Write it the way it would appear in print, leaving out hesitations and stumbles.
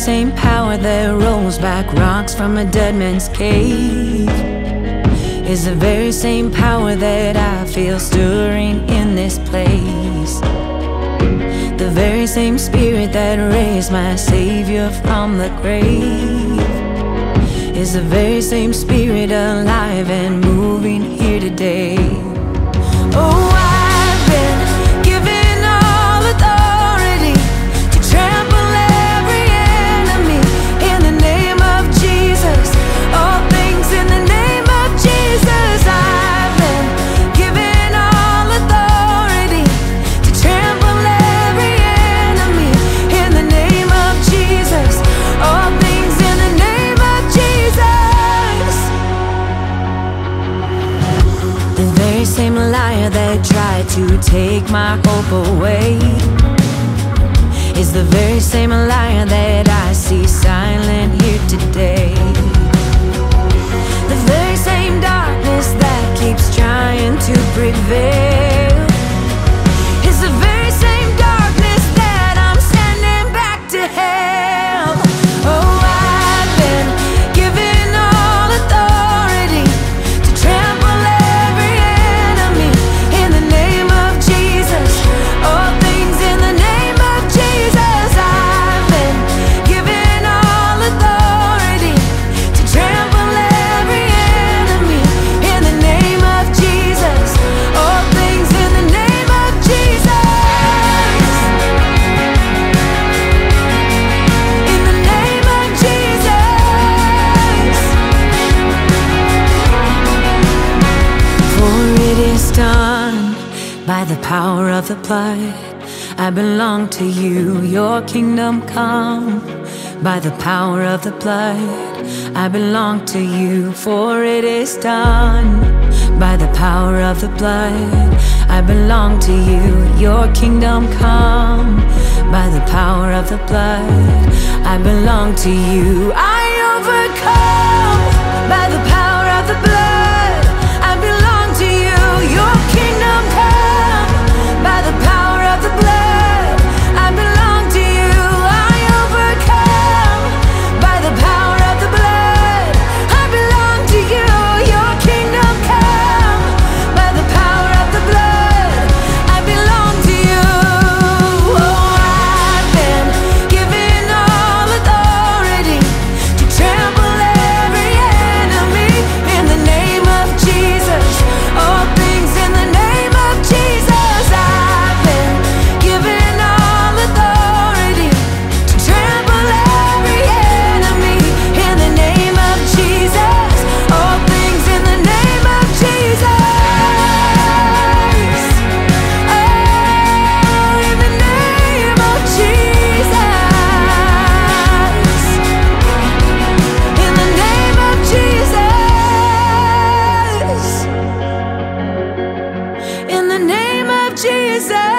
same power that rolls back rocks from a dead man's cave is the very same power that I feel stirring in this place. The very same spirit that raised my Savior from the grave is the very same spirit alive and moving here today. Oh, I've been given all authority to trample every enemy in the name of Jesus. All things in the name of Jesus. I've been given all authority to trample every enemy in the name of Jesus. All things in the name of Jesus. The very same liar that tried to take my hope away is the very same liar that I see silent here today. The very same darkness that keeps trying to prevail is the very same darkness that I'm sending back to hell. Oh, I've been given all authority to trample every enemy in the name of Jesus. All things in the name of Jesus. I've been given all authority to trample every enemy in the name of Jesus. All things in the name of Jesus. In the name of Jesus. For it is done by the power of the blood. I belong to you, your kingdom come. By the power of the blood, I belong to you, for it is done. By the power of the blood, I belong to you, your kingdom come. By the power of the blood, I belong to you. I overcome by the power of the blood. I belong to you, your kingdom come. By the power of the blood, I belong to you. I overcome by the power of the blood. I belong to you, your kingdom come. By the power of the blood, I belong to you. Oh, I've been given all authority to trample every enemy in the name of Jesus. All things in the name of Jesus. I've been given all authority to trample every enemy in the name of Jesus. All things in the name of Jesus. Oh, in the name of Jesus. In the name of Jesus. In the name of Jesus.